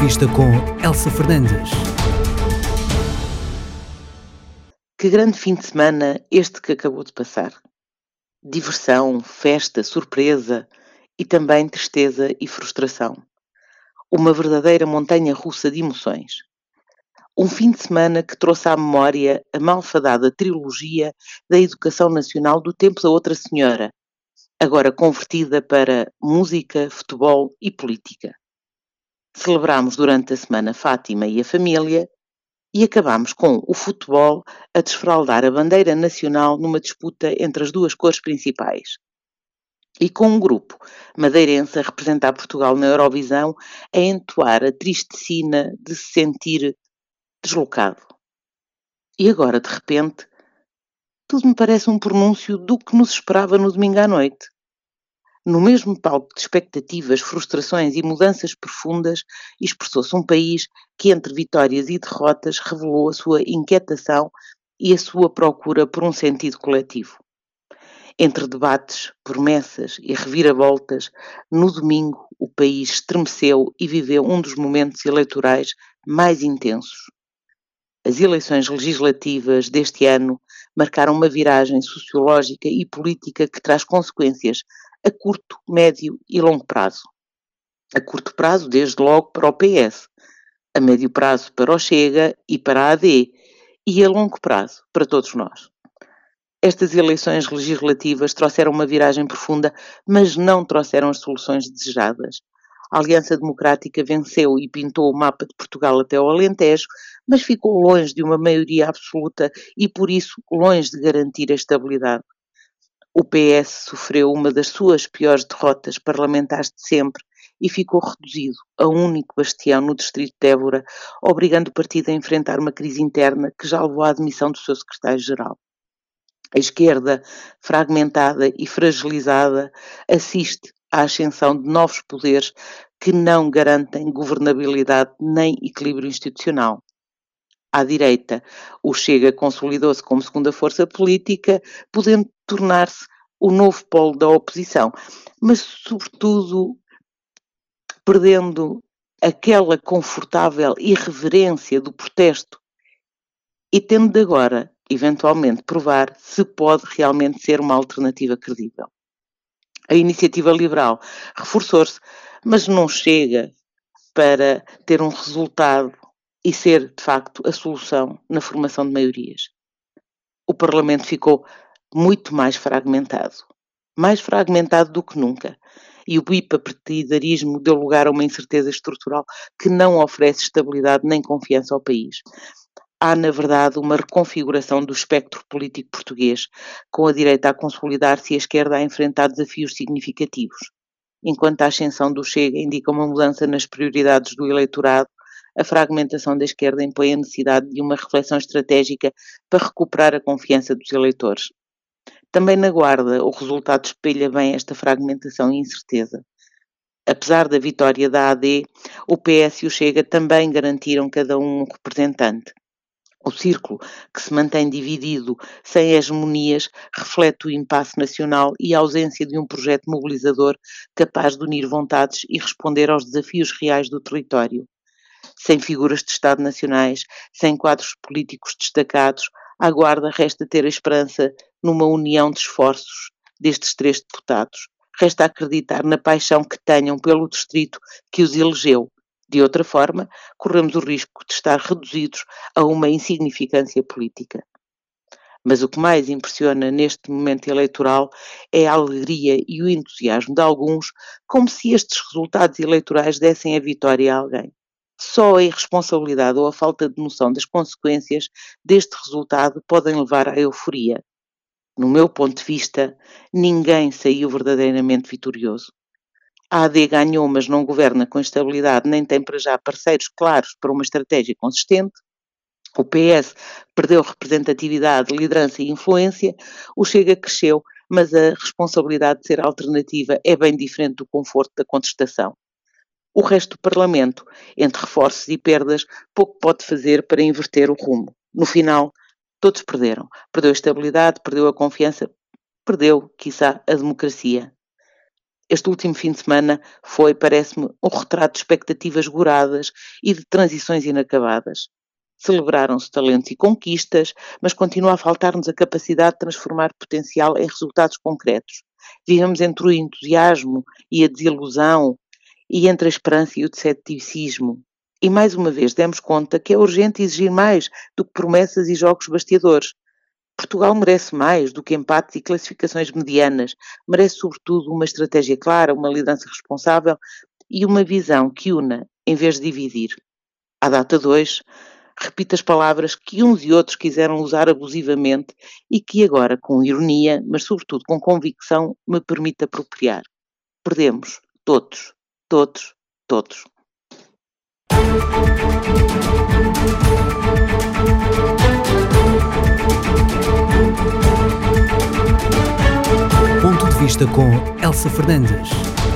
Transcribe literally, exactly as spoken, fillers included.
Entrevista com Elsa Fernandes. Que grande fim de semana este que acabou de passar. Diversão, festa, surpresa e também tristeza e frustração. Uma verdadeira montanha-russa de emoções. Um fim de semana que trouxe à memória a malfadada trilogia da Educação Nacional do tempo da Outra Senhora, agora convertida para música, futebol e política. Celebramos durante a semana Fátima e a família e acabamos com o futebol a desfraldar a bandeira nacional numa disputa entre as duas cores principais. E com um grupo madeirense a representar Portugal na Eurovisão a entoar a triste sina de se sentir deslocado. E agora, de repente, tudo me parece um pronúncio do que nos esperava no domingo à noite. No mesmo palco de expectativas, frustrações e mudanças profundas, expressou-se um país que, entre vitórias e derrotas, revelou a sua inquietação e a sua procura por um sentido coletivo. Entre debates, promessas e reviravoltas, no domingo o país estremeceu e viveu um dos momentos eleitorais mais intensos. As eleições legislativas deste ano marcaram uma viragem sociológica e política que traz consequências a curto, médio e longo prazo. A curto prazo, desde logo, para o P S, a médio prazo para o Chega e para a A D, e a longo prazo para todos nós. Estas eleições legislativas trouxeram uma viragem profunda, mas não trouxeram as soluções desejadas. A Aliança Democrática venceu e pintou o mapa de Portugal até ao Alentejo, mas ficou longe de uma maioria absoluta e, por isso, longe de garantir a estabilidade. O P S sofreu uma das suas piores derrotas parlamentares de sempre e ficou reduzido a um único bastião no distrito de Évora, obrigando o partido a enfrentar uma crise interna que já levou à admissão do seu secretário-geral. A esquerda, fragmentada e fragilizada, assiste à ascensão de novos poderes que não garantem governabilidade nem equilíbrio institucional. À direita, o Chega consolidou-se como segunda força política, podendo tornar-se o novo polo da oposição, mas, sobretudo, perdendo aquela confortável irreverência do protesto e tendo de agora, eventualmente, provar se pode realmente ser uma alternativa credível. A iniciativa liberal reforçou-se, mas não chega para ter um resultado e ser, de facto, a solução na formação de maiorias. O Parlamento ficou muito mais fragmentado. Mais fragmentado do que nunca. E o bipartidarismo deu lugar a uma incerteza estrutural que não oferece estabilidade nem confiança ao país. Há, na verdade, uma reconfiguração do espectro político português, com a direita a consolidar-se e a esquerda a enfrentar desafios significativos. Enquanto a ascensão do Chega indica uma mudança nas prioridades do eleitorado, a fragmentação da esquerda impõe a necessidade de uma reflexão estratégica para recuperar a confiança dos eleitores. Também na Guarda, o resultado espelha bem esta fragmentação e incerteza. Apesar da vitória da A D, o P S e o Chega também garantiram cada um um representante. O círculo, que se mantém dividido, sem hegemonias, reflete o impasse nacional e a ausência de um projeto mobilizador capaz de unir vontades e responder aos desafios reais do território. Sem figuras de Estado nacionais, sem quadros políticos destacados, à Guarda resta ter a esperança numa união de esforços destes três deputados. Resta acreditar na paixão que tenham pelo distrito que os elegeu. De outra forma, corremos o risco de estar reduzidos a uma insignificância política. Mas o que mais impressiona neste momento eleitoral é a alegria e o entusiasmo de alguns, como se estes resultados eleitorais dessem a vitória a alguém. Só a irresponsabilidade ou a falta de noção das consequências deste resultado podem levar à euforia. No meu ponto de vista, ninguém saiu verdadeiramente vitorioso. A A D ganhou, mas não governa com estabilidade, nem tem para já parceiros claros para uma estratégia consistente. O P S perdeu representatividade, liderança e influência. O Chega cresceu, mas a responsabilidade de ser alternativa é bem diferente do conforto da contestação. O resto do Parlamento, entre reforços e perdas, pouco pode fazer para inverter o rumo. No final, todos perderam. Perdeu a estabilidade, perdeu a confiança, perdeu, quiçá, a democracia. Este último fim de semana foi, parece-me, um retrato de expectativas goradas e de transições inacabadas. Celebraram-se talentos e conquistas, mas continua a faltar-nos a capacidade de transformar potencial em resultados concretos. Vivemos entre o entusiasmo e a desilusão, e entre a esperança e o ceticismo. E mais uma vez demos conta que é urgente exigir mais do que promessas e jogos basteadores. Portugal merece mais do que empates e classificações medianas, merece sobretudo uma estratégia clara, uma liderança responsável e uma visão que una em vez de dividir. À data de hoje, repito as palavras que uns e outros quiseram usar abusivamente e que agora, com ironia, mas sobretudo com convicção, me permito apropriar. Perdemos, todos, todos, todos. Ponto de vista com Elsa Fernandes.